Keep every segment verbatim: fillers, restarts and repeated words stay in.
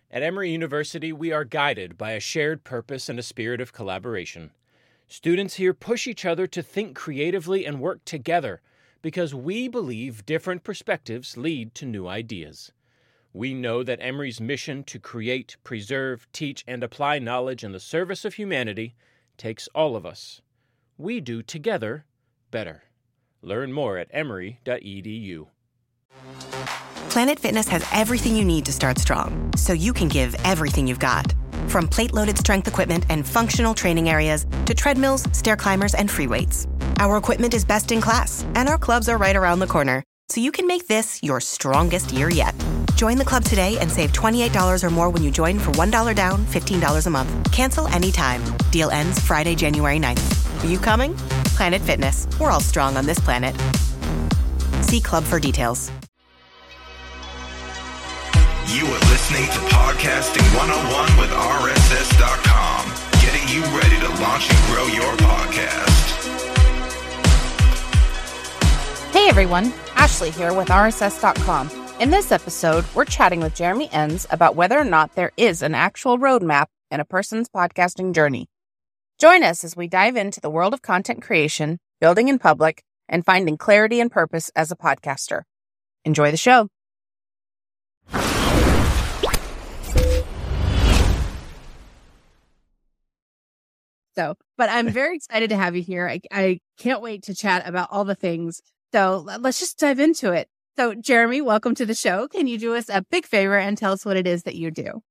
At Emory University, we are guided by a shared purpose and a spirit of collaboration. Students here push each other to think creatively and work together because we believe different perspectives lead to new ideas. We know that Emory's mission to create, preserve, teach, and apply knowledge in the service of humanity takes all of us. We do together better. Learn more at emory dot e d u. Planet Fitness has everything you need to start strong, so you can give everything you've got. From plate-loaded strength equipment and functional training areas to treadmills, stair climbers, and free weights. Our equipment is best in class, and our clubs are right around the corner, so you can make this your strongest year yet. Join the club today and save twenty-eight dollars or more when you join for one dollar down, fifteen dollars a month. Cancel anytime. Deal ends Friday, January ninth. Are you coming? Planet Fitness. We're all strong on this planet. See club for details. You are listening to Podcasting one oh one with R S S dot com, getting you ready to launch and grow your podcast. Hey everyone, Ashley here with R S S dot com. In this episode, we're chatting with Jeremy Enns about whether or not there is an actual roadmap in a person's podcasting journey. Join us as we dive into the world of content creation, building in public, and finding clarity and purpose as a podcaster. Enjoy the show. So, but I'm very excited to have you here. I, I can't wait to chat about all the things. So let's just dive into it. So Jeremy, welcome to the show. Can you do us a big favor and tell us what it is that you do?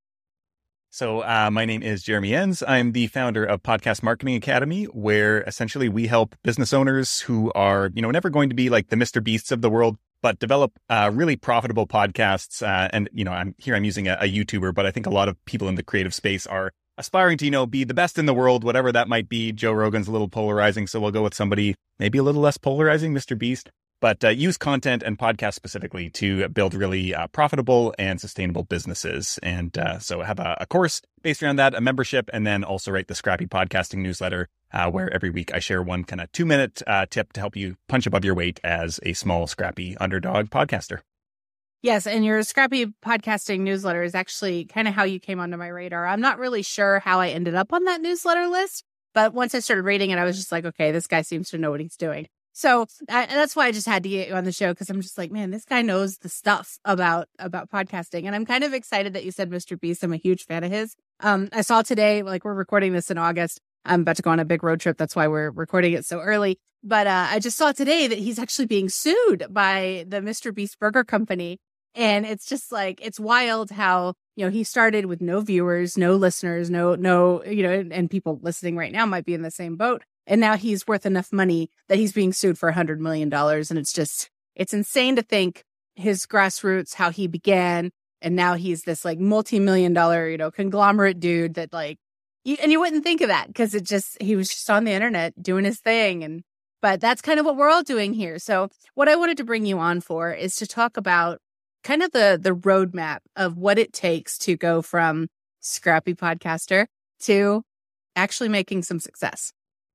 So uh, my name is Jeremy Enns. I'm the founder of Podcast Marketing Academy, where essentially we help business owners who are, you know, never going to be like the Mister Beasts of the world, but develop uh, really profitable podcasts. Uh, and, you know, I'm here, I'm using a, a YouTuber, but I think a lot of people in the creative space are aspiring to, you know, be the best in the world, whatever that might be. Joe Rogan's a little polarizing, so we'll go with somebody maybe a little less polarizing, Mister Beast. But uh, use content and podcasts specifically to build really uh, profitable and sustainable businesses. And uh, so I have a, a course based around that, a membership, and then also write the Scrappy Podcasting newsletter, uh, where every week I share one kind of two minute uh, tip to help you punch above your weight as a small, scrappy underdog podcaster. Yes, and your Scrappy Podcasting newsletter is actually kind of how you came onto my radar. I'm not really sure how I ended up on that newsletter list, but once I started reading it, I was just like, okay, this guy seems to know what he's doing. So I, that's why I just had to get you on the show, because I'm just like, man, this guy knows the stuff about about podcasting. And I'm kind of excited that you said Mister Beast. I'm a huge fan of his. Um, I saw today, like we're recording this in August. I'm about to go on a big road trip. That's why we're recording it so early. But uh, I just saw today that he's actually being sued by the Mister Beast Burger Company. And it's just like, it's wild how, you know, he started with no viewers, no listeners, no, no, you know, and, and people listening right now might be in the same boat. And now he's worth enough money that he's being sued for one hundred million dollars. And it's just, it's insane to think his grassroots, how he began. And now he's this like multi-million dollar, you know, conglomerate dude that like, you, and you wouldn't think of that because it just, he was just on the internet doing his thing. And, but that's kind of what we're all doing here. So what I wanted to bring you on for is to talk about kind of the, the roadmap of what it takes to go from scrappy podcaster to actually making some success.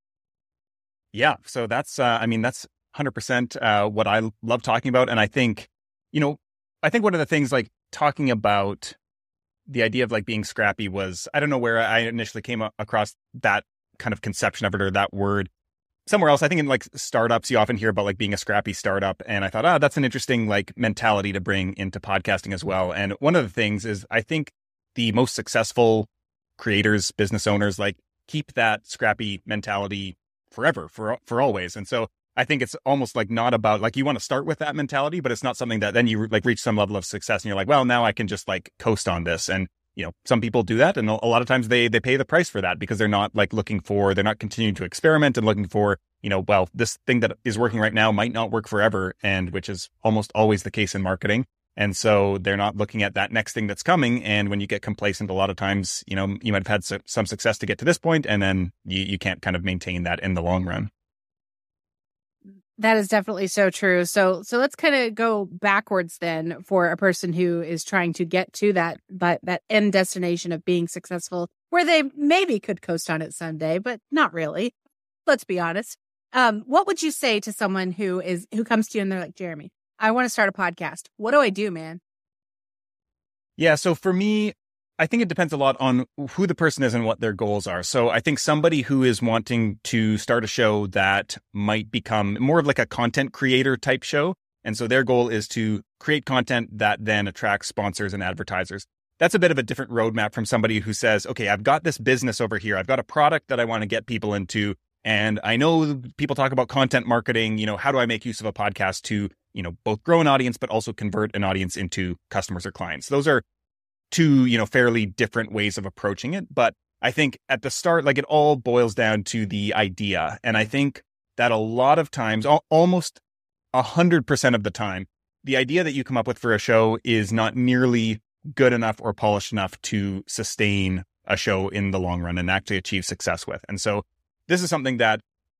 Yeah. So that's, uh, I mean, that's one hundred percent uh, what I love talking about. And I think, you know, I think one of the things like talking about the idea of like being scrappy was, I don't know where I initially came across that kind of conception of it or that word. Somewhere else, I think in like startups, you often hear about like being a scrappy startup. And I thought, oh, that's an interesting like mentality to bring into podcasting as well. And one of the things is I think the most successful creators, business owners, like keep that scrappy mentality forever, for for always. And so I think it's almost like not about like you want to start with that mentality, but it's not something that then you like reach some level of success and you're like, well, now I can just like coast on this. And you know, some people do that, and a lot of times they they pay the price for that because they're not like looking for, they're not continuing to experiment and looking for, you know, well, this thing that is working right now might not work forever, and which is almost always the case in marketing. And so they're not looking at that next thing that's coming. And when you get complacent, a lot of times, you know, you might have had su- some success to get to this point, and then you, you can't kind of maintain that in the long run. That is definitely so true. So, so let's kind of go backwards then for a person who is trying to get to that, that, that end destination of being successful, where they maybe could coast on it someday, but not really. Let's be honest. Um, what would you say to someone who is, who comes to you and they're like, Jeremy, I want to start a podcast. What do I do, man? Yeah. So for me, I think it depends a lot on who the person is and what their goals are. So I think somebody who is wanting to start a show that might become more of like a content creator type show. And so their goal is to create content that then attracts sponsors and advertisers. That's a bit of a different roadmap from somebody who says, okay, I've got this business over here. I've got a product that I want to get people into. And I know people talk about content marketing. You know, how do I make use of a podcast to, you know, both grow an audience, but also convert an audience into customers or clients? Those are two, you know, fairly different ways of approaching it. But I think at the start, like it all boils down to the idea. And I think that a lot of times, almost a hundred percent of the time, the idea that you come up with for a show is not nearly good enough or polished enough to sustain a show in the long run and actually achieve success with. And so this is something that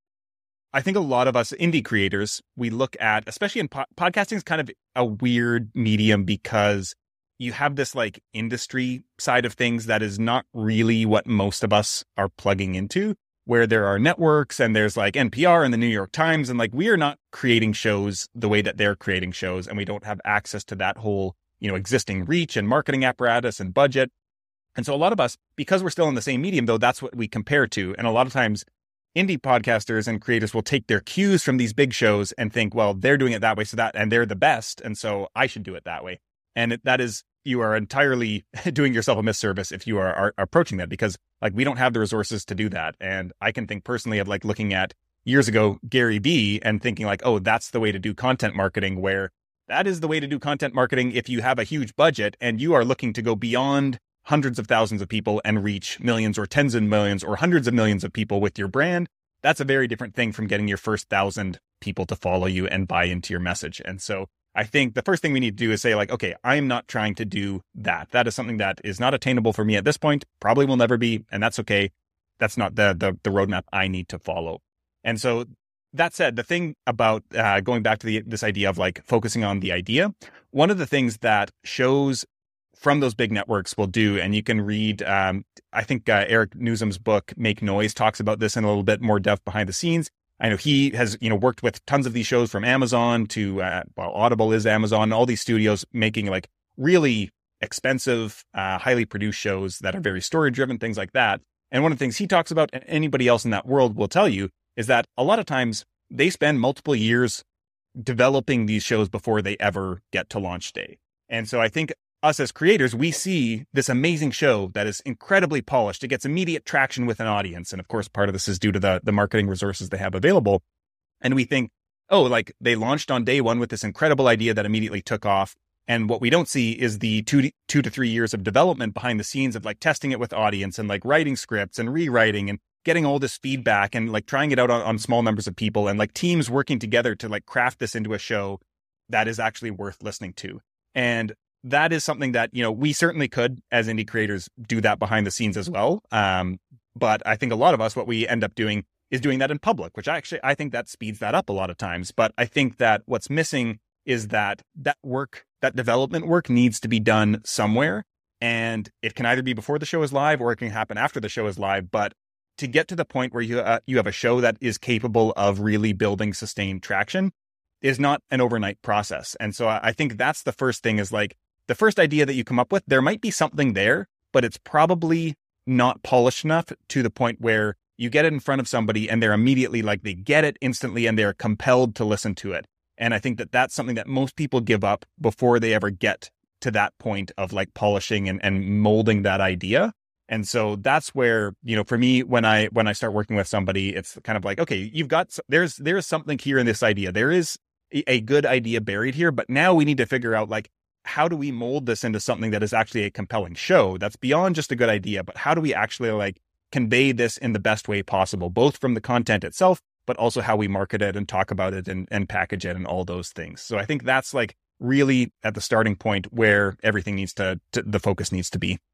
I think a lot of us indie creators, we look at, especially in po- podcasting is kind of a weird medium because you have this like industry side of things that is not really what most of us are plugging into, where there are networks and there's like N P R and the New York Times. And like, we are not creating shows the way that they're creating shows. And we don't have access to that whole, you know, existing reach and marketing apparatus and budget. And so a lot of us, because we're still in the same medium, though, that's what we compare to. And a lot of times indie podcasters and creators will take their cues from these big shows and think, well, they're doing it that way. So that, and they're the best. And so I should do it that way. And it, that is, you are entirely doing yourself a misservice if you are, are approaching that, because like we don't have the resources to do that. And I can think personally of like looking at years ago, Gary Vee, and thinking like, oh, that's the way to do content marketing, where that is the way to do content marketing if you have a huge budget and you are looking to go beyond hundreds of thousands of people and reach millions or tens of millions or hundreds of millions of people with your brand. That's a very different thing from getting your first thousand people to follow you and buy into your message. And so I think the first thing we need to do is say like, okay, I'm not trying to do that. That is something that is not attainable for me at this point, probably will never be. And that's okay. That's not the the, the roadmap I need to follow. And so that said, the thing about uh, going back to the, this idea of like focusing on the idea, one of the things that shows from those big networks will do, and you can read, um, I think uh, Eric Newsom's book, Make Noise, talks about this in a little bit more depth behind the scenes. I know he has, you know, worked with tons of these shows from Amazon to, uh, well, Audible is Amazon, all these studios making like really expensive, uh, highly produced shows that are very story driven, things like that. And one of the things he talks about, and anybody else in that world will tell you, is that a lot of times they spend multiple years developing these shows before they ever get to launch day. And so I think us as creators, we see this amazing show that is incredibly polished. It gets immediate traction with an audience. And of course, part of this is due to the, the marketing resources they have available. And we think, oh, like they launched on day one with this incredible idea that immediately took off. And what we don't see is the two to, two to three years of development behind the scenes of like testing it with audience and like writing scripts and rewriting and getting all this feedback and like trying it out on, on small numbers of people and like teams working together to like craft this into a show that is actually worth listening to. And that is something that, you know, we certainly could as indie creators do that behind the scenes as well. Um, but I think a lot of us, what we end up doing is doing that in public, which actually, I think that speeds that up a lot of times. But I think that what's missing is that that work, that development work needs to be done somewhere. And it can either be before the show is live or it can happen after the show is live. But to get to the point where you, uh, you have a show that is capable of really building sustained traction is not an overnight process. And so I think that's the first thing is like, the first idea that you come up with, there might be something there, but it's probably not polished enough to the point where you get it in front of somebody and they're immediately like, they get it instantly and they're compelled to listen to it. And I think that that's something that most people give up before they ever get to that point of like polishing and, and molding that idea. And so that's where, you know, for me, when I, when I start working with somebody, it's kind of like, okay, you've got, there's, there's something here in this idea. There is a good idea buried here, but now we need to figure out like, how do we mold this into something that is actually a compelling show that's beyond just a good idea, but how do we actually like convey this in the best way possible, both from the content itself, but also how we market it and talk about it and, and package it and all those things. So I think that's like really at the starting point where everything needs to, to the focus needs to be.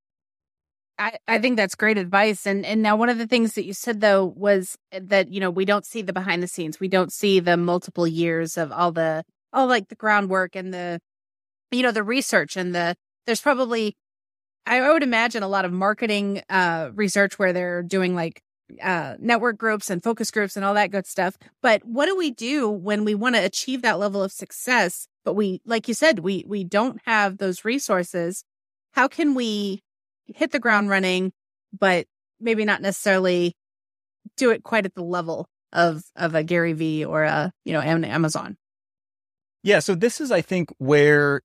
I, I think that's great advice. And and now one of the things that you said, though, was that, you know, we don't see the behind the scenes. We don't see the multiple years of all the, all like the groundwork and the, you know, the research and the, there's probably, I would imagine a lot of marketing uh, research where they're doing like uh, network groups and focus groups and all that good stuff. But what do we do when we want to achieve that level of success? But we, like you said, we we don't have those resources. How can we hit the ground running, but maybe not necessarily do it quite at the level of of a Gary Vee or a, you know, Amazon. Yeah. So this is, I think, where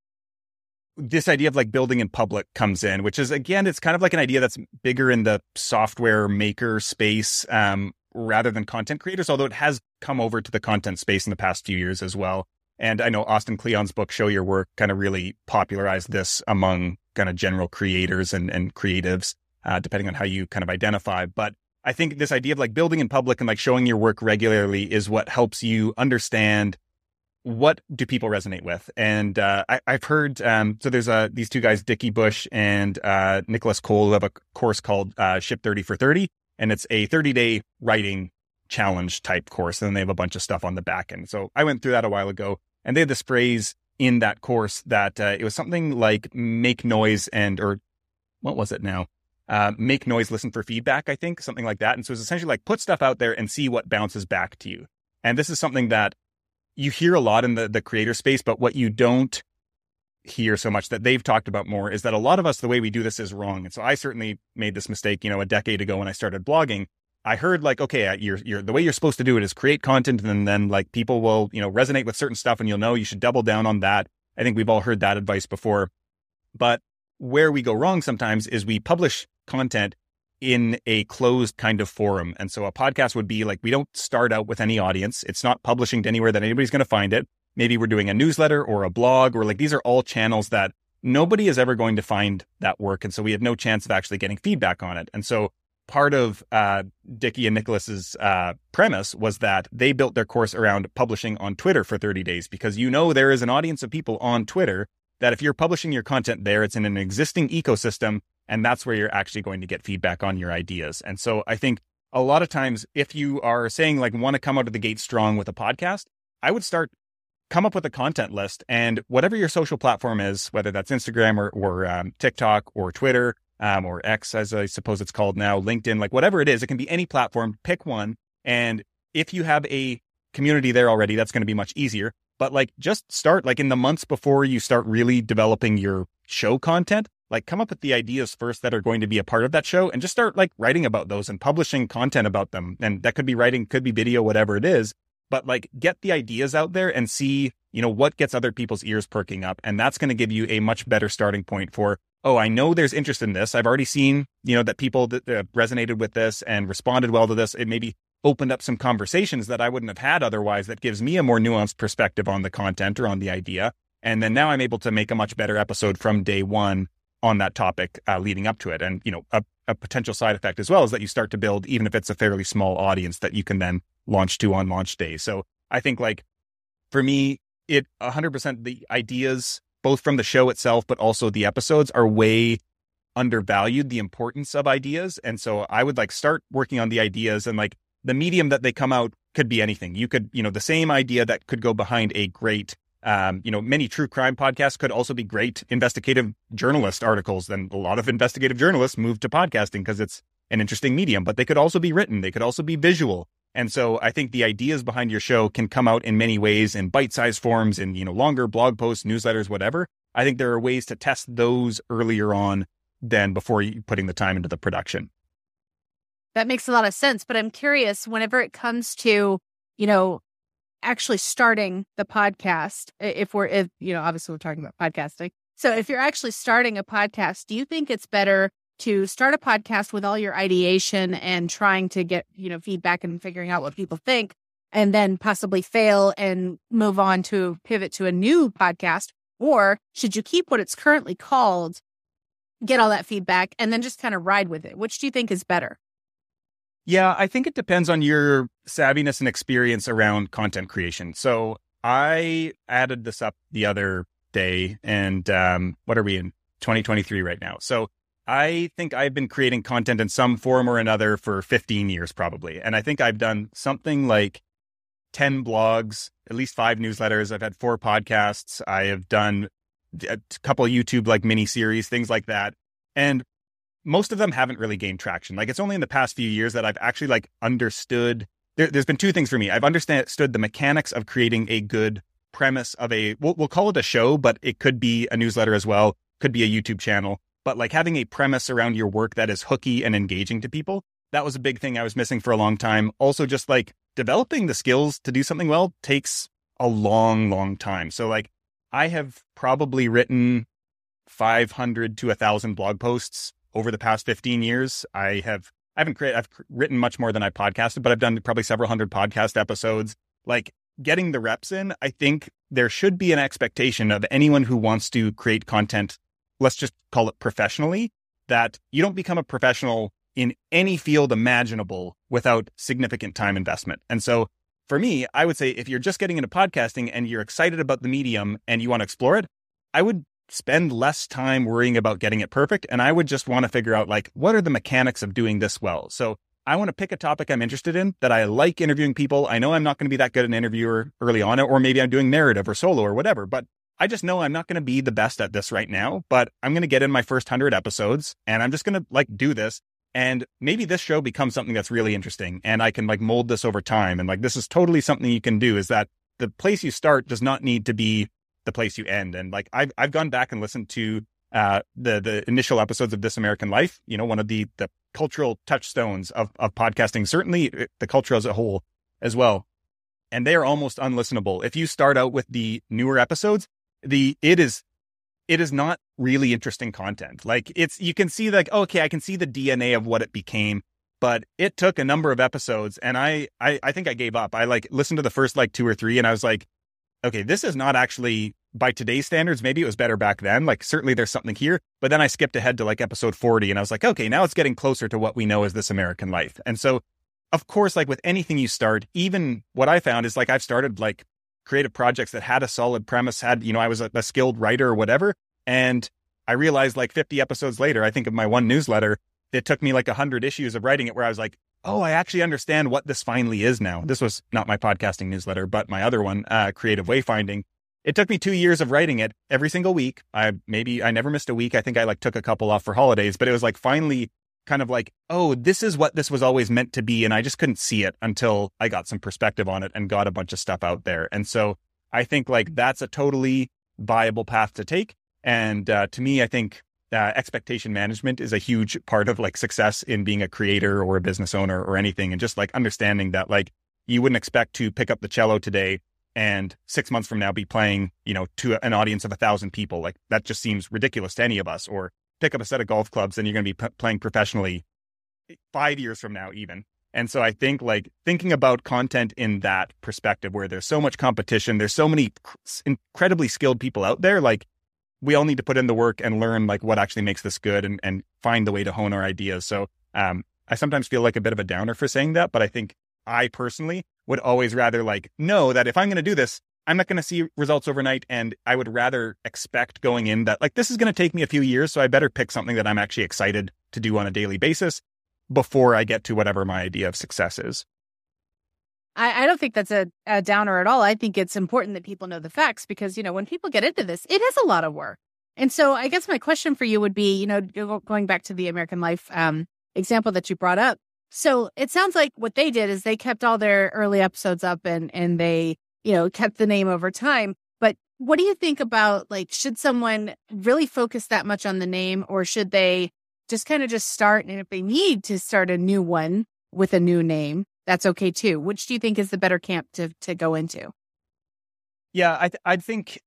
this idea of like building in public comes in, which is, again, it's kind of like an idea that's bigger in the software maker space um, rather than content creators, although it has come over to the content space in the past few years as well. And I know Austin Kleon's book, Show Your Work, kind of really popularized this among kind of general creators and, and creatives, uh, depending on how you kind of identify. But I think this idea of like building in public and like showing your work regularly is what helps you understand what do people resonate with. And uh, I, I've heard, um, so there's uh, these two guys, Dickie Bush and uh, Nicholas Cole, who have a course called uh, Ship thirty for thirty. And it's a thirty-day writing challenge type course. And then they have a bunch of stuff on the back end. So I went through that a while ago. And they had this phrase in that course that uh, it was something like make noise and, or what was it now? Uh, make noise, listen for feedback, I think, something like that. And so it's essentially like put stuff out there and see what bounces back to you. And this is something that you hear a lot in the, the creator space, but what you don't hear so much that they've talked about more is that a lot of us, the way we do this is wrong. And so I certainly made this mistake, you know, a decade ago when I started blogging. I heard like, okay, you're, you're, the way you're supposed to do it is create content, and then like people will, you know, resonate with certain stuff and you'll know you should double down on that. I think we've all heard that advice before. But where we go wrong sometimes is we publish content in a closed kind of forum. And so a podcast would be like, we don't start out with any audience. It's not publishing to anywhere that anybody's going to find it. Maybe we're doing a newsletter or a blog, or like these are all channels that nobody is ever going to find that work. And so we have no chance of actually getting feedback on it. And so part of uh, Dickie and Nicholas's uh, premise was that they built their course around publishing on Twitter for thirty days, because you know there is an audience of people on Twitter that if you're publishing your content there, it's in an existing ecosystem, and that's where you're actually going to get feedback on your ideas. And so I think a lot of times if you are saying like want to come out of the gate strong with a podcast, I would start, come up with a content list, and whatever your social platform is, whether that's Instagram or, or um, TikTok or Twitter, Um, or X, as I suppose it's called now, LinkedIn, like whatever it is, it can be any platform, pick one. And if you have a community there already, that's going to be much easier. But like just start like in the months before you start really developing your show content, like come up with the ideas first that are going to be a part of that show, and just start like writing about those and publishing content about them. And that could be writing, could be video, whatever it is. But like get the ideas out there and see, you know, what gets other people's ears perking up. And that's going to give you a much better starting point for, oh, I know there's interest in this. I've already seen, you know, that people that uh, resonated with this and responded well to this. It maybe opened up some conversations that I wouldn't have had otherwise. That gives me a more nuanced perspective on the content or on the idea. And then now I'm able to make a much better episode from day one on that topic uh, leading up to it. And, you know, a, a potential side effect as well is that you start to build, even if it's a fairly small audience, that you can then launch to on launch day. So I think like for me, it one hundred percent the ideas, both from the show itself, but also the episodes, are way undervalued, the importance of ideas. And so I would like start working on the ideas, and like the medium that they come out could be anything. You could, you know, the same idea that could go behind a great, um, you know, many true crime podcasts could also be great investigative journalist articles. Then a lot of investigative journalists move to podcasting because it's an interesting medium, but they could also be written. They could also be visual. And so I think the ideas behind your show can come out in many ways, in bite-sized forms, in, you know, longer blog posts, newsletters, whatever. I think there are ways to test those earlier on than before you putting the time into the production. That makes a lot of sense. But I'm curious, whenever it comes to, you know, actually starting the podcast, if we're, if, you know, obviously we're talking about podcasting. So if you're actually starting a podcast, do you think it's better to start a podcast with all your ideation and trying to get, you know, feedback and figuring out what people think, and then possibly fail and move on to pivot to a new podcast? Or should you keep what it's currently called, get all that feedback, and then just kind of ride with it? Which do you think is better? Yeah, I think it depends on your savviness and experience around content creation. So I added this up the other day, and um, what are we in? twenty twenty-three right now. So I think I've been creating content in some form or another for fifteen years probably. And I think I've done something like ten blogs, at least five newsletters. I've had four podcasts. I have done a couple of YouTube like mini series, things like that. And most of them haven't really gained traction. Like it's only in the past few years that I've actually like understood. There, there's been two things for me. I've understood the mechanics of creating a good premise of a, we'll, we'll call it a show, but it could be a newsletter as well. Could be a YouTube channel. but like having a premise around your work that is hooky and engaging to people, that was a big thing I was missing for a long time. Also, just like developing the skills to do something well takes a long, long time. So like I have probably written five hundred to a thousand blog posts over the past fifteen years. I have, I haven't created, I've written much more than I podcasted, but I've done probably several hundred podcast episodes. Like getting the reps in, I think there should be an expectation of anyone who wants to create content, let's just call it professionally, that you don't become a professional in any field imaginable without significant time investment. And so for me, I would say if you're just getting into podcasting and you're excited about the medium and you want to explore it, I would spend less time worrying about getting it perfect. And I would just want to figure out like, what are the mechanics of doing this well? So I want to pick a topic I'm interested in, that I like interviewing people. I know I'm not going to be that good an interviewer early on, or maybe I'm doing narrative or solo or whatever, but I just know I'm not going to be the best at this right now, but I'm going to get in my first hundred episodes and I'm just going to like do this. And maybe this show becomes something that's really interesting and I can like mold this over time. And like, this is totally something you can do, is that the place you start does not need to be the place you end. And like, I've, I've gone back and listened to uh, the, the initial episodes of This American Life, you know, one of the, the cultural touchstones of, of podcasting, certainly the culture as a whole as well. And they are almost unlistenable. If you start out with the newer episodes, the, it is, it is not really interesting content. Like it's, you can see like, okay, I can see the D N A of what it became, but it took a number of episodes and I, I, I think I gave up. I like listened to the first like two or three and I was like, okay, this is not actually by today's standards. Maybe it was better back then. Like certainly there's something here, but then I skipped ahead to like episode forty and I was like, okay, now it's getting closer to what we know as This American Life. And so of course, like with anything you start, even what I found is like, I've started like creative projects that had a solid premise, had, you know, I was a, a skilled writer or whatever. And I realized like fifty episodes later, I think of my one newsletter, it took me like a hundred issues of writing it where I was like, oh, I actually understand what this finally is now. This was not my podcasting newsletter, but my other one, uh, Creative Wayfinding. It took me two years of writing it every single week. I maybe, I never missed a week. I think I like took a couple off for holidays, but it was like finally kind of like, oh, this is what this was always meant to be. And I just couldn't see it until I got some perspective on it and got a bunch of stuff out there. And so I think like that's a totally viable path to take. And uh, to me, I think uh, expectation management is a huge part of like success in being a creator or a business owner or anything. And just like understanding that like you wouldn't expect to pick up the cello today and six months from now be playing, you know, to an audience of a thousand people. Like that just seems ridiculous to any of us. Or pick up a set of golf clubs and you're going to be p- playing professionally five years from now even. And so I think like thinking about content in that perspective where there's so much competition, there's so many incredibly skilled people out there, like we all need to put in the work and learn like what actually makes this good and, and find the way to hone our ideas. So um, I sometimes feel like a bit of a downer for saying that, but I think I personally would always rather like know that if I'm going to do this, I'm not going to see results overnight. And I would rather expect going in that like, this is going to take me a few years. So I better pick something that I'm actually excited to do on a daily basis before I get to whatever my idea of success is. I, I don't think that's a, a downer at all. I think it's important that people know the facts because, you know, when people get into this, it is a lot of work. And so I guess my question for you would be, you know, going back to the American Life um, example that you brought up. So it sounds like what they did is they kept all their early episodes up and, and they, you know, kept the name over time. But what do you think about, like, should someone really focus that much on the name or should they just kind of just start? And if they need to start a new one with a new name, that's okay too. Which do you think is the better camp to to go into? Yeah, I th- I think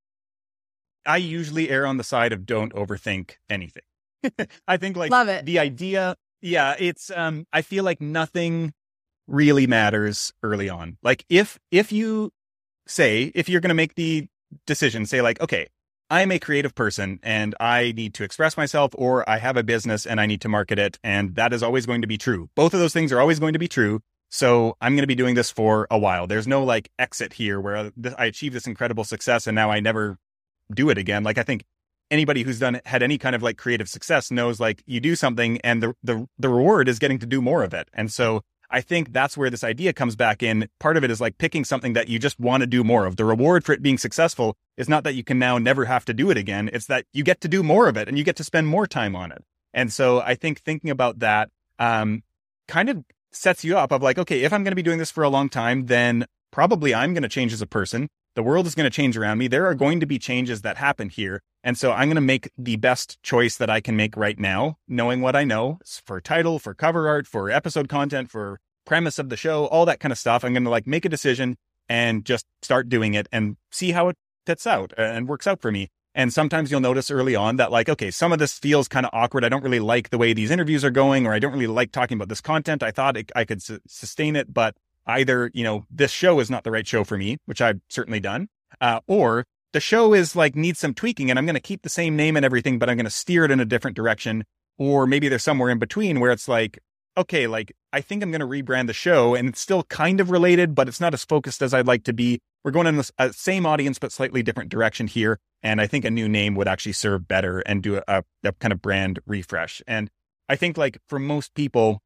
I usually err on the side of don't overthink anything. I think like Love it. The idea, yeah, it's um I feel like nothing really matters early on. Like if if you say, if you're going to make the decision, say like, okay, I'm a creative person and I need to express myself, or I have a business and I need to market it. And that is always going to be true. Both of those things are always going to be true. So I'm going to be doing this for a while. There's no like exit here where I achieve this incredible success and now I never do it again. Like I think anybody who's done had any kind of like creative success knows like you do something and the the the reward is getting to do more of it. And so I think that's where this idea comes back in. Part of it is like picking something that you just want to do more of. The reward for it being successful is not that you can now never have to do it again. It's that you get to do more of it and you get to spend more time on it. And so I think thinking about that um, kind of sets you up of like, okay, if I'm going to be doing this for a long time, then probably I'm going to change as a person. The world is going to change around me. There are going to be changes that happen here. And so I'm going to make the best choice that I can make right now, knowing what I know for title, for cover art, for episode content, for premise of the show, all that kind of stuff. I'm going to like make a decision and just start doing it and see how it fits out and works out for me. And sometimes you'll notice early on that like, okay, some of this feels kind of awkward. I don't really like the way these interviews are going, or I don't really like talking about this content. I thought it, I could su- sustain it, but either, you know, this show is not the right show for me, which I've certainly done, uh, or the show is like needs some tweaking and I'm going to keep the same name and everything, but I'm going to steer it in a different direction. Or maybe there's somewhere in between where it's like, okay, like I think I'm going to rebrand the show and it's still kind of related, but it's not as focused as I'd like to be. We're going in the uh, same audience, but slightly different direction here. And I think a new name would actually serve better and do a, a kind of brand refresh. And I think like for most people,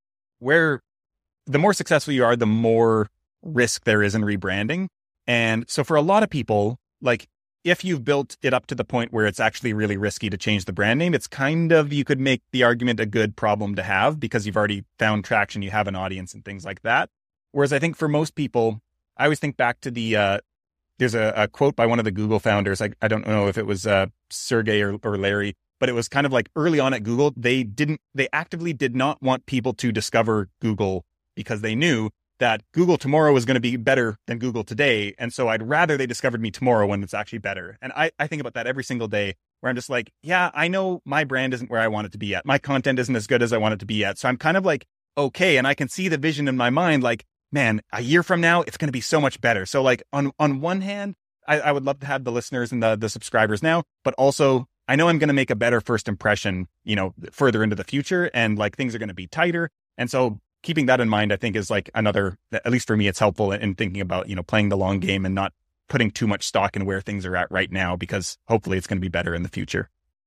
where the more successful you are, the more risk there is in rebranding. And so for a lot of people, like if you've built it up to the point where it's actually really risky to change the brand name, it's kind of, you could make the argument a good problem to have because you've already found traction, you have an audience and things like that. Whereas I think for most people, I always think back to the, uh, there's a, a quote by one of the Google founders. I, I don't know if it was uh, Sergey or, or Larry, but it was kind of like early on at Google, they didn't, they actively did not want people to discover Google because they knew that Google tomorrow is going to be better than Google today. And so I'd rather they discovered me tomorrow when it's actually better. And I, I think about that every single day where I'm just like, yeah, I know my brand isn't where I want it to be at. My content isn't as good as I want it to be at. So I'm kind of like, okay. And I can see the vision in my mind, like, man, a year from now, it's going to be so much better. So like on, on one hand, I, I would love to have the listeners and the, the subscribers now, but also I know I'm going to make a better first impression, you know, further into the future and like things are going to be tighter. And so keeping that in mind, I think is like another, at least for me, it's helpful in thinking about, you know, playing the long game and not putting too much stock in where things are at right now, because hopefully it's going to be better in the future.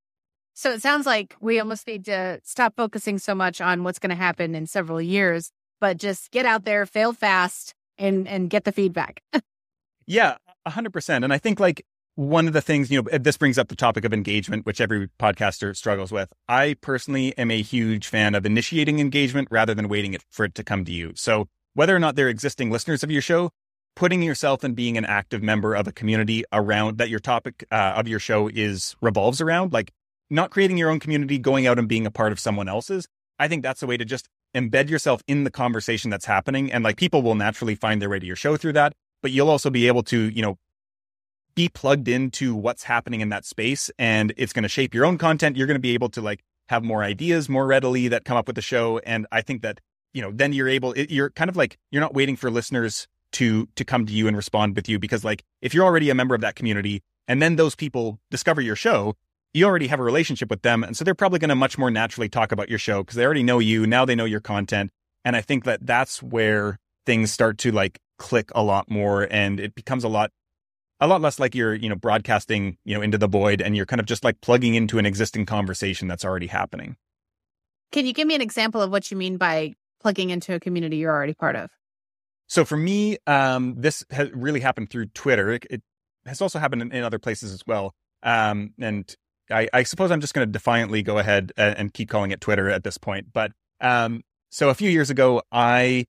So it sounds like we almost need to stop focusing so much on what's going to happen in several years, but just get out there, fail fast, and and get the feedback. Yeah, a hundred percent. And I think like one of the things, you know, this brings up the topic of engagement, which every podcaster struggles with. I personally am a huge fan of initiating engagement rather than waiting for it to come to you. So whether or not they're existing listeners of your show, putting yourself and being an active member of a community around that your topic uh, of your show is revolves around, like not creating your own community, going out and being a part of someone else's. I think that's a way to just embed yourself in the conversation that's happening. And like people will naturally find their way to your show through that, but you'll also be able to, you know, be plugged into what's happening in that space, and it's going to shape your own content. You're going to be able to like have more ideas more readily that come up with the show. And I think that, you know, then you're able, it, you're kind of like, you're not waiting for listeners to, to come to you and respond with you, because like, if you're already a member of that community and then those people discover your show, you already have a relationship with them. And so they're probably going to much more naturally talk about your show because they already know you. Now they know your content. And I think that that's where things start to like click a lot more, and it becomes a lot a lot less like you're, you know, broadcasting, you know, into the void, and you're kind of just like plugging into an existing conversation that's already happening. Can you give me an example of what you mean by plugging into a community you're already part of? So for me, um, this has really happened through Twitter. It, it has also happened in, in other places as well. Um, and I, I suppose I'm just going to defiantly go ahead and, and keep calling it Twitter at this point. But um, so a few years ago, I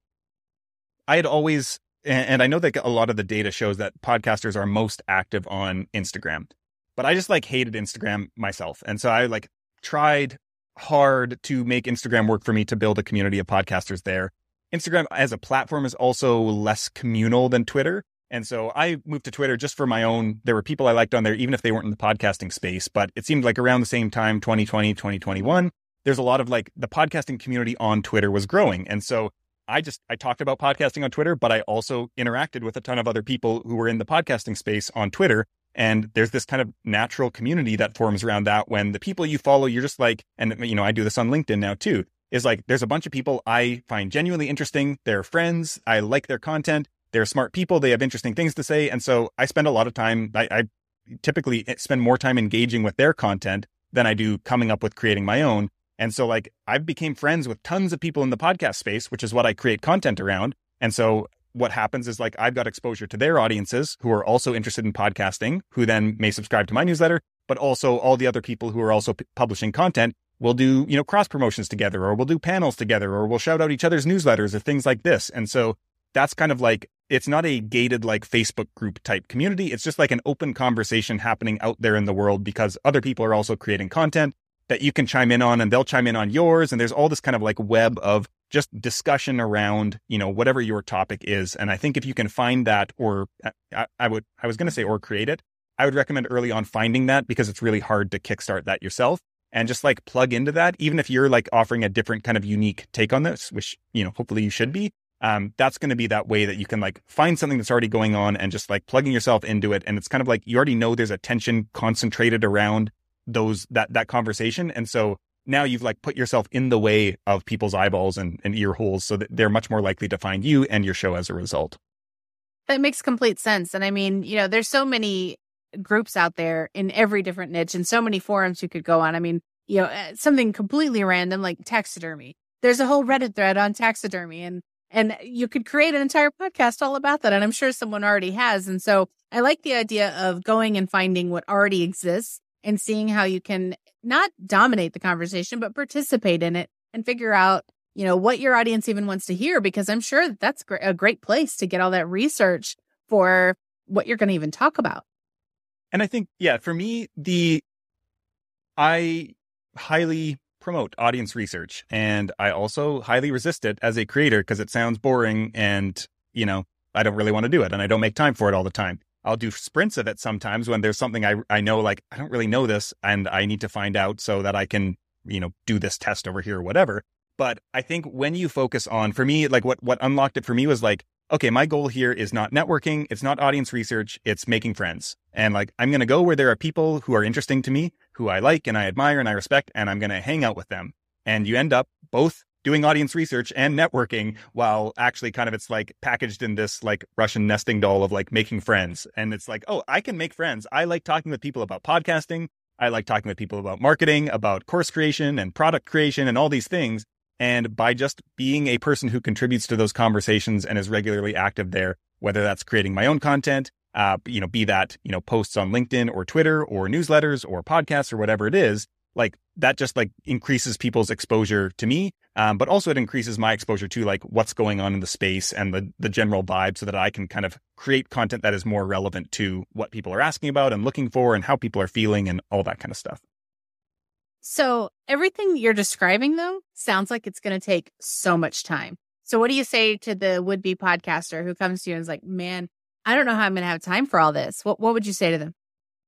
I had always, and I know that a lot of the data shows that podcasters are most active on Instagram, but I just like hated Instagram myself. And so I like tried hard to make Instagram work for me to build a community of podcasters there. Instagram as a platform is also less communal than Twitter. And so I moved to Twitter just for my own. There were people I liked on there, even if they weren't in the podcasting space. But it seemed like around the same time, twenty twenty, twenty twenty-one, there's a lot of like the podcasting community on Twitter was growing. And so I just, I talked about podcasting on Twitter, but I also interacted with a ton of other people who were in the podcasting space on Twitter. And there's this kind of natural community that forms around that when the people you follow, you're just like, and you know, I do this on LinkedIn now too, is like, there's a bunch of people I find genuinely interesting. They're friends. I like their content. They're smart people. They have interesting things to say. And so I spend a lot of time, I, I typically spend more time engaging with their content than I do coming up with creating my own. And so like I became friends with tons of people in the podcast space, which is what I create content around. And so what happens is like I've got exposure to their audiences who are also interested in podcasting, who then may subscribe to my newsletter, but also all the other people who are also p- publishing content will do, you know, cross promotions together, or we'll do panels together, or we'll shout out each other's newsletters or things like this. And so that's kind of like, it's not a gated like Facebook group type community. It's just like an open conversation happening out there in the world because other people are also creating content that you can chime in on and they'll chime in on yours. And there's all this kind of like web of just discussion around, you know, whatever your topic is. And I think if you can find that, or I, I would, I was going to say, or create it, I would recommend early on finding that because it's really hard to kickstart that yourself and just like plug into that. Even if you're like offering a different kind of unique take on this, which, you know, hopefully you should be, um, that's going to be that way that you can like find something that's already going on and just like plugging yourself into it. And it's kind of like, you already know there's attention concentrated around those, that, that conversation. And so now you've like put yourself in the way of people's eyeballs and, and ear holes so that they're much more likely to find you and your show as a result. That makes complete sense. And I mean, you know, there's so many groups out there in every different niche and so many forums you could go on. I mean, you know, something completely random like taxidermy. There's a whole Reddit thread on taxidermy and, and you could create an entire podcast all about that. And I'm sure someone already has. And so I like the idea of going and finding what already exists and seeing how you can not dominate the conversation, but participate in it and figure out, you know, what your audience even wants to hear, because I'm sure that that's a great place to get all that research for what you're going to even talk about. And I think, yeah, for me, the, I highly promote audience research and I also highly resist it as a creator because it sounds boring and, you know, I don't really want to do it and I don't make time for it all the time. I'll do sprints of it sometimes when there's something I, I know, like, I don't really know this and I need to find out so that I can, you know, do this test over here or whatever. But I think when you focus on, for me, like what, what unlocked it for me was like, okay, my goal here is not networking. It's not audience research. It's making friends. And like, I'm going to go where there are people who are interesting to me, who I like and I admire and I respect, and I'm going to hang out with them. And you end up both doing audience research and networking while actually kind of it's like packaged in this like Russian nesting doll of like making friends. And it's like, oh, I can make friends. I like talking with people about podcasting. I like talking with people about marketing, about course creation and product creation and all these things. And by just being a person who contributes to those conversations and is regularly active there, whether that's creating my own content, uh, you know, be that, you know, posts on LinkedIn or Twitter or newsletters or podcasts or whatever it is, like that just like increases people's exposure to me. Um, but also it increases my exposure to like what's going on in the space and the, the general vibe so that I can kind of create content that is more relevant to what people are asking about and looking for and how people are feeling and all that kind of stuff. So everything you're describing, though, sounds like it's going to take so much time. So what do you say to the would-be podcaster who comes to you and is like, man, I don't know how I'm going to have time for all this. What What would you say to them?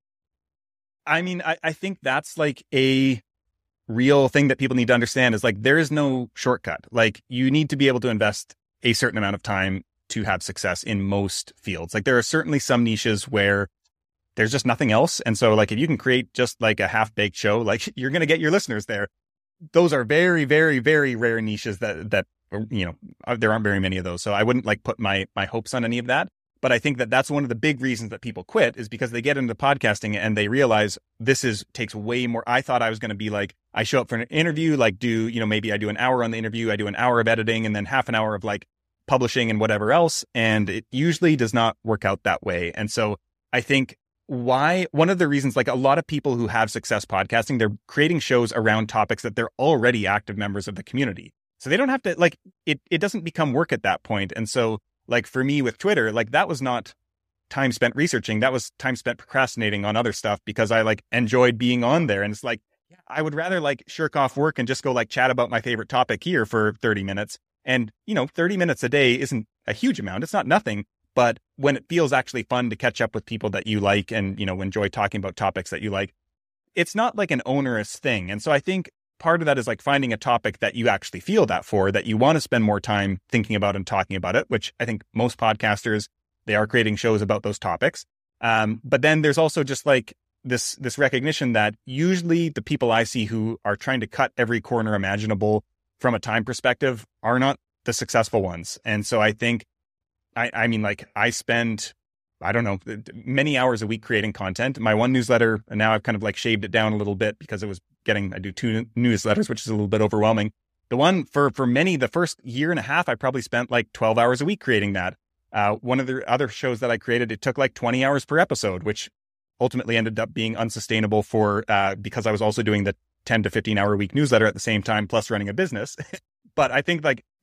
I mean, I, I think that's like a real thing that people need to understand is like, there is no shortcut. Like you need to be able to invest a certain amount of time to have success in most fields. Like there are certainly some niches where there's just nothing else. And so like, if you can create just like a half baked show, like you're going to get your listeners there. Those are very, very, very rare niches that, that, you know, there aren't very many of those. So I wouldn't like put my, my hopes on any of that. But I think that that's one of the big reasons that people quit is because they get into podcasting and they realize this is takes way more. I thought I was going to be like, I show up for an interview, like do, you know, maybe I do an hour on the interview, I do an hour of editing and then half an hour of like publishing and whatever else. And it usually does not work out that way. And so I think why one of the reasons, like a lot of people who have success podcasting, they're creating shows around topics that they're already active members of the community. So they don't have to like it, it doesn't become work at that point. And so like for me with Twitter, like that was not time spent researching. That was time spent procrastinating on other stuff because I like enjoyed being on there. And it's like, I would rather like shirk off work and just go like chat about my favorite topic here for thirty minutes. And, you know, thirty minutes a day isn't a huge amount. It's not nothing. But when it feels actually fun to catch up with people that you like and, you know, enjoy talking about topics that you like, it's not like an onerous thing. And so I think part of that is like finding a topic that you actually feel that for, that you want to spend more time thinking about and talking about it, which I think most podcasters, they are creating shows about those topics. Um, but then there's also just like this, this recognition that usually the people I see who are trying to cut every corner imaginable from a time perspective are not the successful ones. And so I think, I, I mean, like I spend, I don't know, many hours a week creating content. My one newsletter, and now I've kind of like shaved it down a little bit because it was getting, I do two newsletters, which is a little bit overwhelming. The one for, for many, the first year and a half, I probably spent like twelve hours a week creating that. Uh, one of the other shows that I created, it took like twenty hours per episode, which ultimately ended up being unsustainable for, uh, because I was also doing the ten to fifteen hour a week newsletter at the same time, plus running a business. But I think like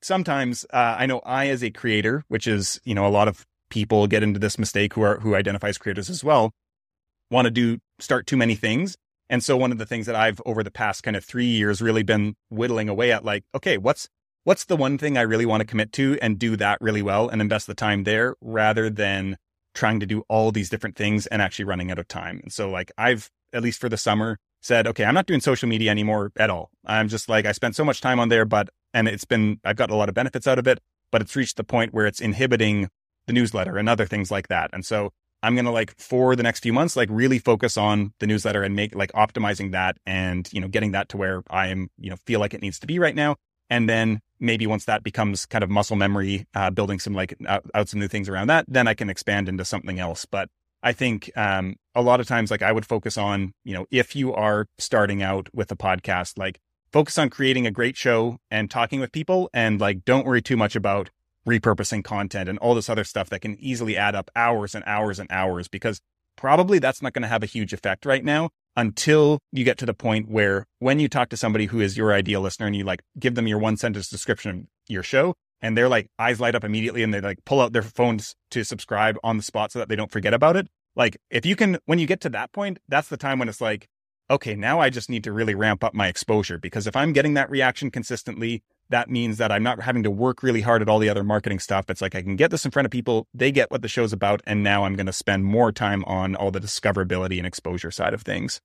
sometimes uh, I know I, as a creator, which is, you know, a lot of people get into this mistake who are, who identify as creators as well, want to do, start too many things. And so one of the things that I've over the past kind of three years really been whittling away at, like, okay, what's, what's the one thing I really want to commit to and do that really well and invest the time there, rather than trying to do all these different things and actually running out of time. And so like, I've, at least for the summer, said, okay, I'm not doing social media anymore at all. I'm just like, I spent so much time on there, but, and it's been, I've got a lot of benefits out of it, but it's reached the point where it's inhibiting the newsletter and other things like that. And so I'm going to, like, for the next few months, like, really focus on the newsletter and make, like, optimizing that and, you know, getting that to where I am, you know, feel like it needs to be right now. And then maybe once that becomes kind of muscle memory, uh, building some, like, out, out some new things around that, then I can expand into something else. But I think um, a lot of times, like, I would focus on, you know, if you are starting out with a podcast, like, focus on creating a great show and talking with people, and, like, don't worry too much about repurposing content and all this other stuff that can easily add up hours and hours and hours, because probably that's not going to have a huge effect right now until you get to the point where when you talk to somebody who is your ideal listener and you, like, give them your one sentence description of your show, and they're like, eyes light up immediately and they, like, pull out their phones to subscribe on the spot so that they don't forget about it. Like, if you can, when you get to that point, that's the time when it's like, okay, now I just need to really ramp up my exposure, because if I'm getting that reaction consistently, that means that I'm not having to work really hard at all the other marketing stuff. It's like, I can get this in front of people, they get what the show's about, and now I'm going to spend more time on all the discoverability and exposure side of things.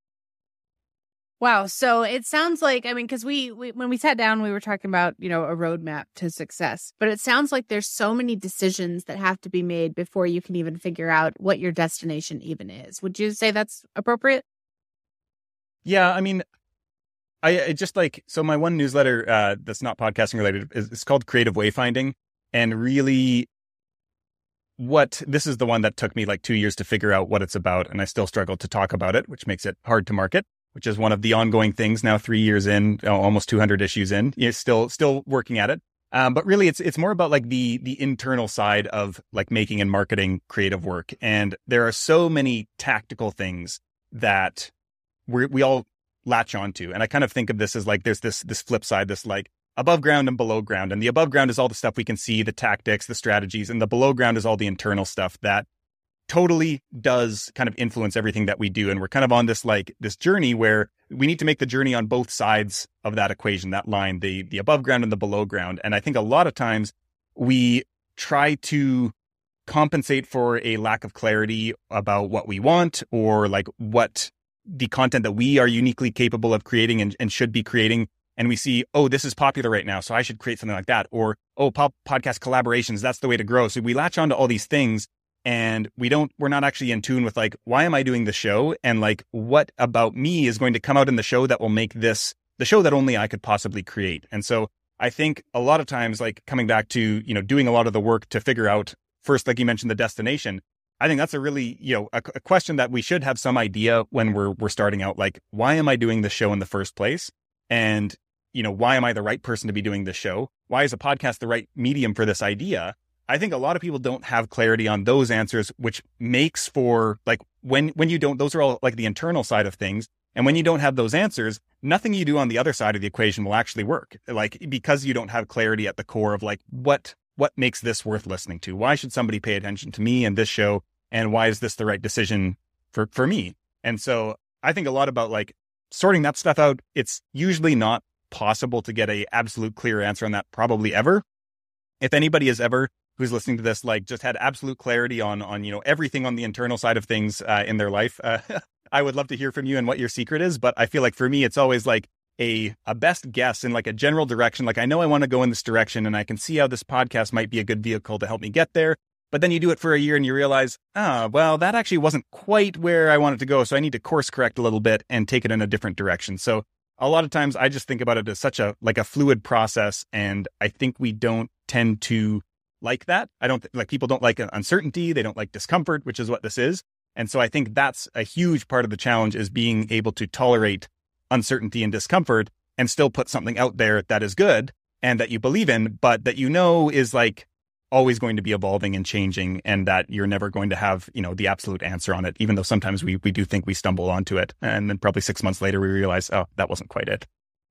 Wow. So it sounds like, I mean, because we, we, when we sat down, we were talking about, you know, a roadmap to success, but it sounds like there's so many decisions that have to be made before you can even figure out what your destination even is. Would you say that's appropriate? Yeah. I mean, I, I just like, so my one newsletter uh, that's not podcasting related is it's called Creative Wayfinding. And really what, this is the one that took me like two years to figure out what it's about. And I still struggle to talk about it, which makes it hard to market, which is one of the ongoing things now, three years in, almost two hundred issues in, you're still, still working at it. Um, but really it's, it's more about like the, the internal side of like making and marketing creative work. And there are so many tactical things that we we all latch onto. And I kind of think of this as like, there's this, this flip side, this like above ground and below ground. And the above ground is all the stuff we can see, the tactics, the strategies, and the below ground is all the internal stuff that totally does kind of influence everything that we do. And we're kind of on this, like this journey where we need to make the journey on both sides of that equation, that line, the, the above ground and the below ground. And I think a lot of times we try to compensate for a lack of clarity about what we want, or like what the content that we are uniquely capable of creating and, and should be creating. And we see, oh, this is popular right now, so I should create something like that. Or, oh, pop, podcast collaborations, that's the way to grow. So we latch onto all these things, and we don't, we're not actually in tune with like, why am I doing the show? And like, what about me is going to come out in the show that will make this the show that only I could possibly create? And so I think a lot of times, like coming back to, you know, doing a lot of the work to figure out first, like you mentioned, the destination. I think that's a really, you know, a, a question that we should have some idea when we're, we're starting out, like, why am I doing this show in the first place? And, you know, why am I the right person to be doing this show? Why is a podcast the right medium for this idea? I think a lot of people don't have clarity on those answers, which makes for like, when, when you don't, those are all like the internal side of things. And when you don't have those answers, nothing you do on the other side of the equation will actually work. Like, because you don't have clarity at the core of like, what, what makes this worth listening to? Why should somebody pay attention to me and this show? And why is this the right decision for, for me? And so I think a lot about like sorting that stuff out. It's usually not possible to get a absolute clear answer on that, probably ever. If anybody has ever, who's listening to this, like just had absolute clarity on, on, you know, everything on the internal side of things uh, in their life, uh, I would love to hear from you and what your secret is. But I feel like for me, it's always like a, a best guess in like a general direction. Like, I know I want to go in this direction and I can see how this podcast might be a good vehicle to help me get there. But then you do it for a year and you realize, ah, well, that actually wasn't quite where I wanted to go. So I need to course correct a little bit and take it in a different direction. So a lot of times I just think about it as such a, like a fluid process. And I think we don't tend to like that. I don't th- like people don't like uncertainty. They don't like discomfort, which is what this is. And so I think that's a huge part of the challenge, is being able to tolerate uncertainty and discomfort and still put something out there that is good and that you believe in, but that you know is like always going to be evolving and changing, and that you're never going to have, you know, the absolute answer on it, even though sometimes we we do think we stumble onto it. And then probably six months later, we realize, oh, that wasn't quite it.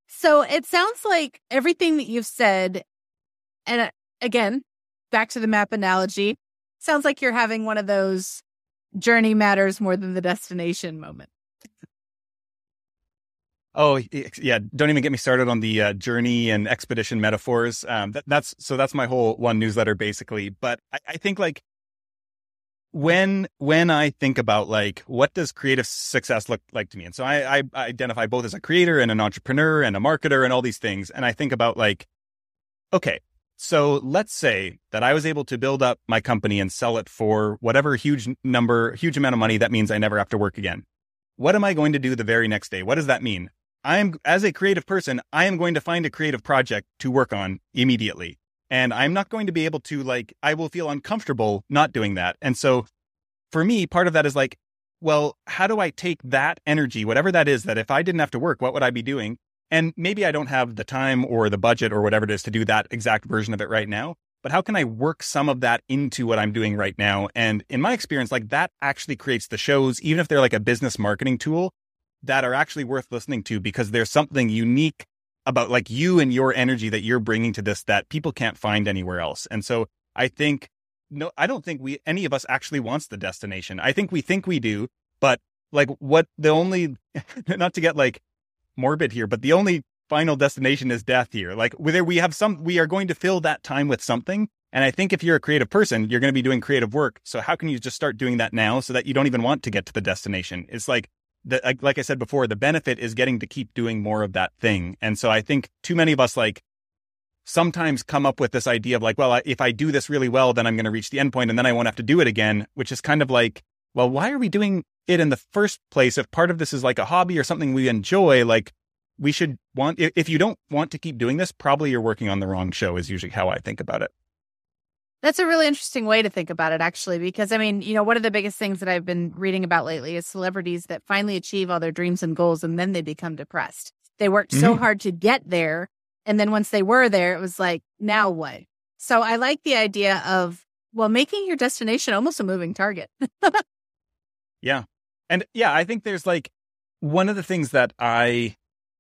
So it sounds like everything that you've said, and uh, again, back to the map analogy, sounds like you're having one of those journey matters more than the destination moment. Oh, yeah. Don't even get me started on the uh, journey and expedition metaphors. Um, that, that's so that's my whole one newsletter, basically. But I, I think like when when I think about like what does creative success look like to me? And so I, I identify both as a creator and an entrepreneur and a marketer and all these things. And I think about like, okay, so let's say that I was able to build up my company and sell it for whatever huge number, huge amount of money. That means I never have to work again. What am I going to do the very next day? What does that mean? I am, as a creative person, I am going to find a creative project to work on immediately. And I'm not going to be able to like, I will feel uncomfortable not doing that. And so for me, part of that is like, well, how do I take that energy, whatever that is, that if I didn't have to work, what would I be doing? And maybe I don't have the time or the budget or whatever it is to do that exact version of it right now. But how can I work some of that into what I'm doing right now? And in my experience, like that actually creates the shows, even if they're like a business marketing tool, that are actually worth listening to because there's something unique about like you and your energy that you're bringing to this that people can't find anywhere else. And so I think, no, I don't think we, any of us actually wants the destination. I think we think we do, but like what the only, not to get like morbid here, but the only final destination is death here. Like whether we have some, we are going to fill that time with something. And I think if you're a creative person, you're going to be doing creative work. So how can you just start doing that now so that you don't even want to get to the destination? It's like, The, like, like I said before, the benefit is getting to keep doing more of that thing. And so I think too many of us like sometimes come up with this idea of like, well, I, if I do this really well, then I'm going to reach the end point and then I won't have to do it again, which is kind of like, well, why are we doing it in the first place? If part of this is like a hobby or something we enjoy, like we should want, if you don't want to keep doing this, probably you're working on the wrong show is usually how I think about it. That's a really interesting way to think about it, actually, because, I mean, you know, one of the biggest things that I've been reading about lately is celebrities that finally achieve all their dreams and goals, and then they become depressed. They worked mm-hmm. so hard to get there, and then once they were there, it was like, now what? So I like the idea of, well, making your destination almost a moving target. Yeah. And yeah, I think there's like, one of the things that I,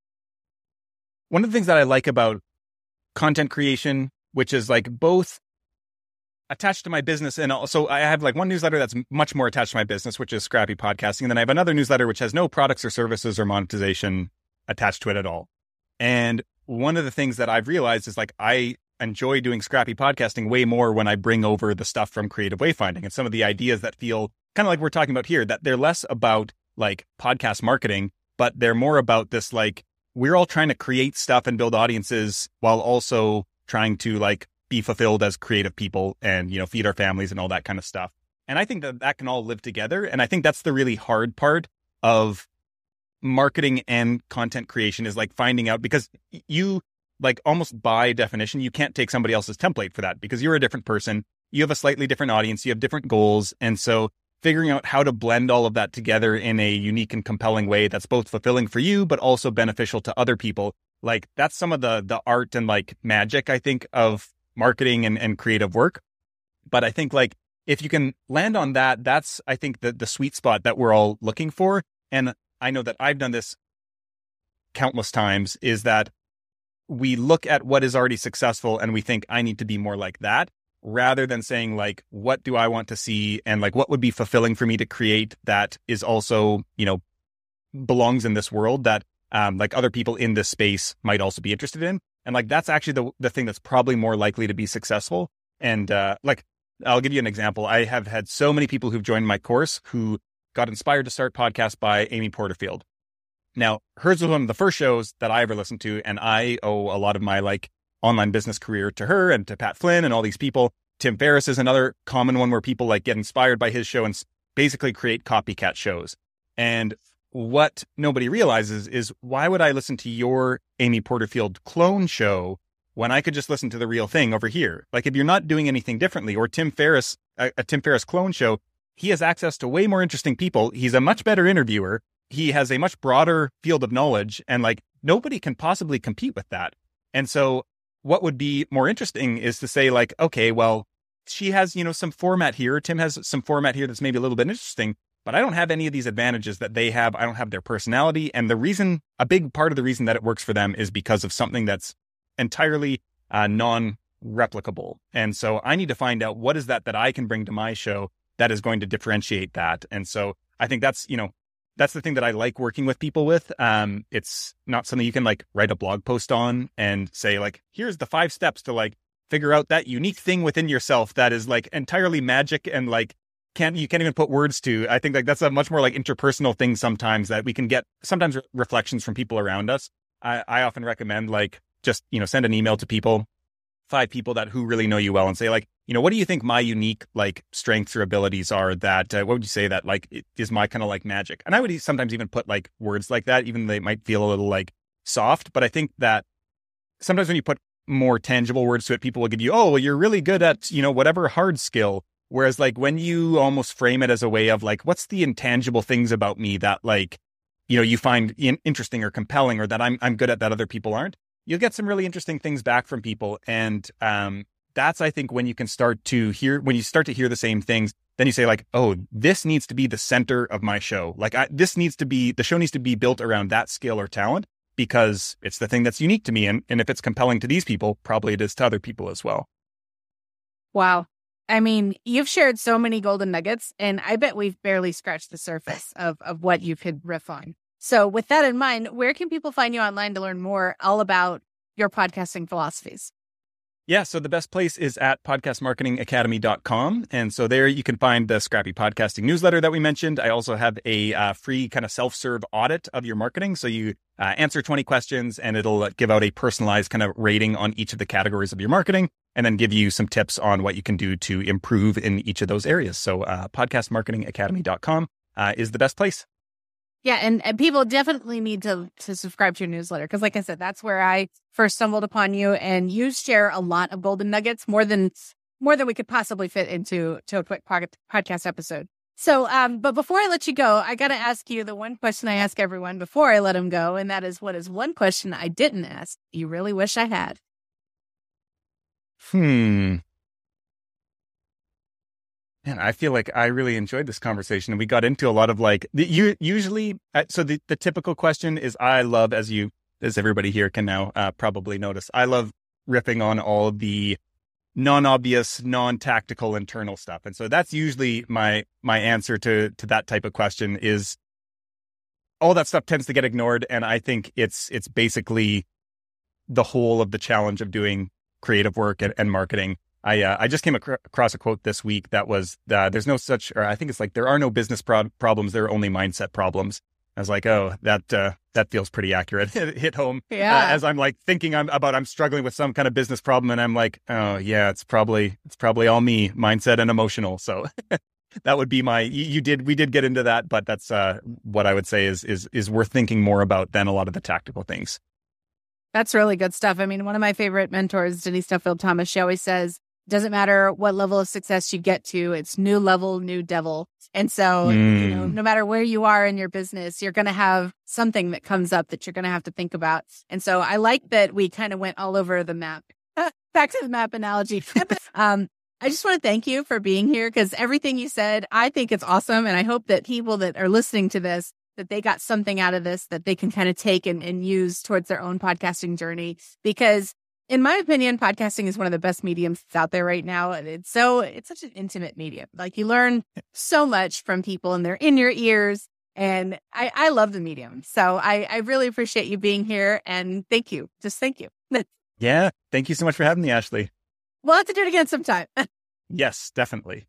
one of the things that I like about content creation, which is like both attached to my business. And also I have like one newsletter that's much more attached to my business, which is Scrappy Podcasting. And then I have another newsletter, which has no products or services or monetization attached to it at all. And one of the things that I've realized is like, I enjoy doing Scrappy Podcasting way more when I bring over the stuff from Creative Wayfinding and some of the ideas that feel kind of like we're talking about here, that they're less about like podcast marketing, but they're more about this, like, we're all trying to create stuff and build audiences while also trying to like be fulfilled as creative people and, you know, feed our families and all that kind of stuff. And I think that that can all live together. And I think that's the really hard part of marketing and content creation is like finding out, because you like almost by definition, you can't take somebody else's template for that because you're a different person. You have a slightly different audience. You have different goals. And so figuring out how to blend all of that together in a unique and compelling way that's both fulfilling for you, but also beneficial to other people. Like that's some of the the art and like magic, I think, of marketing and, and creative work. But I think like if you can land on that, that's, I think, the, the sweet spot that we're all looking for. And I know that I've done this countless times, is that we look at what is already successful and we think, I need to be more like that, rather than saying like, what do I want to see? And like, what would be fulfilling for me to create that is also, you know, belongs in this world that um, like other people in this space might also be interested in. And like, that's actually the the thing that's probably more likely to be successful. And uh, like, I'll give you an example. I have had so many people who've joined my course who got inspired to start podcasts by Amy Porterfield. Now, hers was one of the first shows that I ever listened to. And I owe a lot of my like online business career to her and to Pat Flynn and all these people. Tim Ferriss is another common one where people like get inspired by his show and basically create copycat shows. And what nobody realizes is, why would I listen to your Amy Porterfield clone show when I could just listen to the real thing over here? Like if you're not doing anything differently, or Tim Ferriss, a, a Tim Ferriss clone show, he has access to way more interesting people. He's a much better interviewer. He has a much broader field of knowledge, and like nobody can possibly compete with that. And so what would be more interesting is to say like, okay, well, she has, you know, some format here. Tim has some format here that's maybe a little bit interesting, but I don't have any of these advantages that they have. I don't have their personality. And the reason, a big part of the reason that it works for them is because of something that's entirely uh, non-replicable. And so I need to find out what is that that I can bring to my show that is going to differentiate that. And so I think that's, you know, that's the thing that I like working with people with. Um, it's not something you can like write a blog post on and say like, here's the five steps to like figure out that unique thing within yourself that is like entirely magic and like can't you can't even put words to. I think like that's a much more like interpersonal thing sometimes that we can get sometimes re- reflections from people around us. I, I often recommend like just, you know, send an email to people, five people that who really know you well and say like, you know, what do you think my unique like strengths or abilities are that, uh, what would you say that like it is my kind of like magic? And I would sometimes even put like words like that, even though they might feel a little like soft, but I think that sometimes when you put more tangible words to it, people will give you, oh, well, you're really good at, you know, whatever hard skill. Whereas like when you almost frame it as a way of like, what's the intangible things about me that like, you know, you find in- interesting or compelling or that I'm I'm good at that other people aren't, you'll get some really interesting things back from people. And um, that's, I think, when you can start to hear, when you start to hear the same things, then you say like, oh, this needs to be the center of my show. Like I, this needs to be, the show needs to be built around that skill or talent because it's the thing that's unique to me. And, and if it's compelling to these people, probably it is to other people as well. Wow. I mean, you've shared so many golden nuggets, and I bet we've barely scratched the surface of, of what you could riff on. So with that in mind, where can people find you online to learn more all about your podcasting philosophies? Yeah, so the best place is at podcast marketing academy dot com. And so there you can find the Scrappy Podcasting newsletter that we mentioned. I also have a uh, free kind of self-serve audit of your marketing. So you uh, answer twenty questions and it'll give out a personalized kind of rating on each of the categories of your marketing and then give you some tips on what you can do to improve in each of those areas. So uh, podcast marketing academy dot com uh, is the best place. Yeah, and, and people definitely need to to subscribe to your newsletter because, like I said, that's where I first stumbled upon you, and you share a lot of golden nuggets, more than more than we could possibly fit into to a quick pod, podcast episode. So, um, but before I let you go, I got to ask you the one question I ask everyone before I let them go, and that is, what is one question I didn't ask you really wish I had? Hmm. Man, I feel like I really enjoyed this conversation, and we got into a lot of like the, you usually. Uh, so the, the typical question is, I love, as you, as everybody here can now uh, probably notice, I love riffing on all the non-obvious, non-tactical internal stuff, and so that's usually my my answer to to that type of question. Is all that stuff tends to get ignored, and I think it's it's basically the whole of the challenge of doing creative work and, and marketing. I uh, I just came ac- across a quote this week that was, uh, there's no such, or I think it's like, there are no business pro- problems, there are only mindset problems. I was like, oh, that uh, that feels pretty accurate. It hit home. Yeah. Uh, as I'm like thinking I'm about, I'm struggling with some kind of business problem, and I'm like, oh yeah, it's probably, it's probably all me, mindset and emotional. So that would be my, you, you did, we did get into that, but that's uh, what I would say is, is, is worth thinking more about than a lot of the tactical things. That's really good stuff. I mean, one of my favorite mentors, Denise Duffield Thomas, she always says, doesn't matter what level of success you get to, it's new level, new devil. And so, mm. you know, no matter where you are in your business, you're going to have something that comes up that you're going to have to think about. And so I like that we kind of went all over the map. Back to the map analogy. um, I just want to thank you for being here, because everything you said, I think it's awesome. And I hope that people that are listening to this, that they got something out of this that they can kind of take and, and use towards their own podcasting journey. Because in my opinion, podcasting is one of the best mediums that's out there right now. And it's so, it's such an intimate medium. Like, you learn so much from people and they're in your ears. And I, I love the medium. So I, I really appreciate you being here. And thank you. Just thank you. Yeah. Thank you so much for having me, Ashley. We'll have to do it again sometime. Yes, definitely.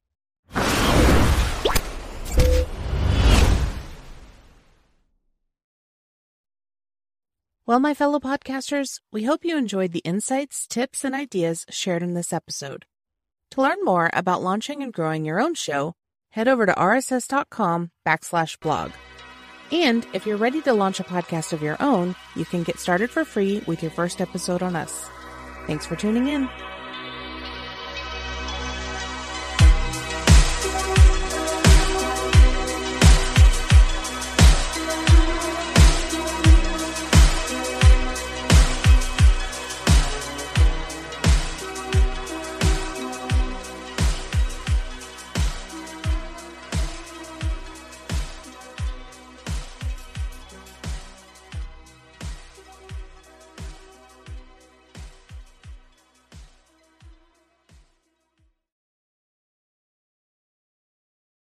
Well, my fellow podcasters, we hope you enjoyed the insights, tips, and ideas shared in this episode. To learn more about launching and growing your own show, head over to rss.com backslash blog. And if you're ready to launch a podcast of your own, you can get started for free with your first episode on us. Thanks for tuning in.